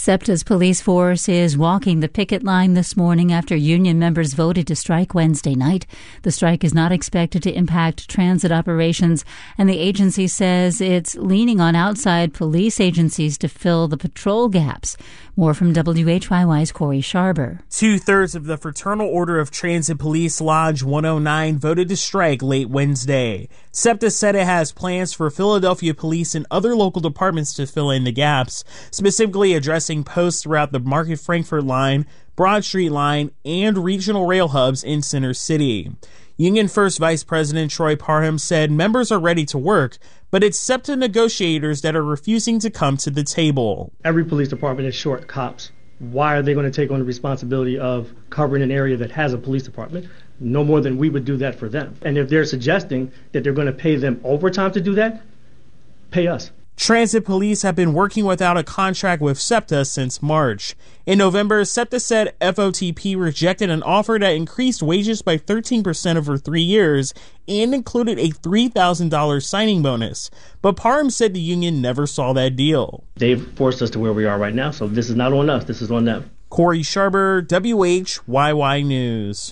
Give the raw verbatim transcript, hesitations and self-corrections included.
SEPTA's police force is walking the picket line this morning after union members voted to strike Wednesday night. The strike is not expected to impact transit operations, and the agency says it's leaning on outside police agencies to fill the patrol gaps. More from W H Y Y's Corey Sharber. Two-thirds of the Fraternal Order of Transit Police Lodge one oh nine voted to strike late Wednesday. SEPTA said it has plans for Philadelphia police and other local departments to fill in the gaps, specifically addressing posts throughout the Market Frankford line, Broad Street line, and regional rail hubs in Center City. Union First Vice President Troy Parham said members are ready to work, but it's SEPTA negotiators that are refusing to come to the table. Every police department is short cops. Why are they going to take on the responsibility of covering an area that has a police department? No more than we would do that for them. And if they're suggesting that they're going to pay them overtime to do that, pay us. Transit police have been working without a contract with SEPTA since March. In November, SEPTA said F O T P rejected an offer that increased wages by thirteen percent over three years and included a three thousand dollars signing bonus. But Parham said the union never saw that deal. They've forced us to where we are right now, so this is not on us, this is on them. Corey Sharber, W H Y Y News.